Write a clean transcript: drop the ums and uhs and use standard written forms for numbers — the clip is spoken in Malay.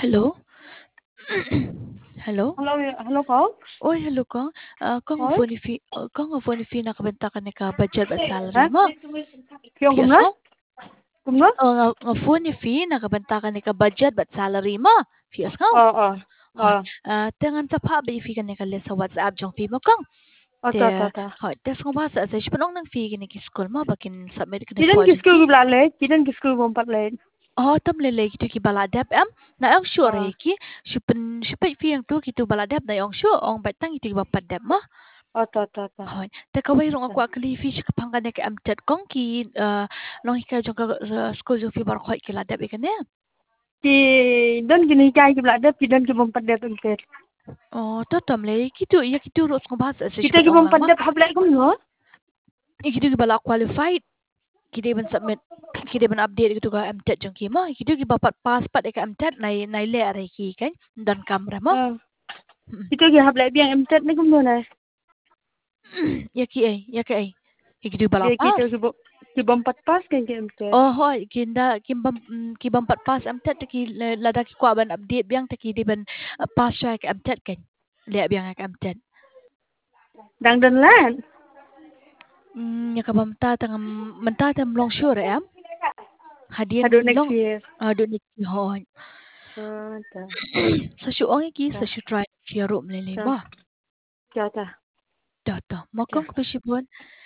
Hello? Hello? Hello, hello con. Ôi, hello con. Con Ơi, Ngọc Phone phi nakabenta ka nika budget ba salary hả? mo? Kêu cùng Fiyos đó, ko? cùng đó. Ngọc Phone phi nakabenta ka nika budget ba salary mo? Fiyos ko? Ờ, ờ, Hoi. ờ, Tengan sa pa ba fi ka nika lesa WhatsApp jong fi mo kong? ta, Te ta, ta. hoi, tes ko ba sa panong nang fi ka nika school mo bakin submit ka Chị ni đến cái project school ki? ghi lại lên, chị đến cái school gồm bắt lên. Tam lele gitu ki baladap am na ang sure Ờ, ki shupen fi yang tu gitu baladap na ang sure ong batang gitu ba padap mo. ta, ta. Hoi, te kawai rong aku akli fi shik pangane ke am chat kong ki long ka jong ka school jo fi bar khoi ki ladap ikane. Chị đến cái này trai ghi lại đó, chị đến cái gồm bắt đẹp em kể. Oh, to tam le kitu ros ko bahasa sa Chị shik tới cái ong gồm lang bắt ma. đẹp hợp lại cũng nữa. Kitu ki bala qualified kide ban submit kide ban update gitu ka am chat jong ki ma kitu ki bapat pass pat ka am chat nai le are ki kan dan kamera mo. Ờ, chị tới ghi hợp lại bien em chết nó cũng nữa này. Ya ki ai. Kitu bala Chị pass. tới cái gồm bắt pass cái em chết. Oh, hoi, kimbam pat pass am tet ki lada ki kwa ban update biang te ki di ban pass track am tet kan. Le biang am tet. Đang đến lên. Nya ka bam ta tang menta tam long sure am. I do Hadien next long year. do ni ki hoi. Ờ, ta, Sa shu ong ki sa ta, shu try fi room le le ta, ba. ta, ta, Da mo ta. kong ko shi bon.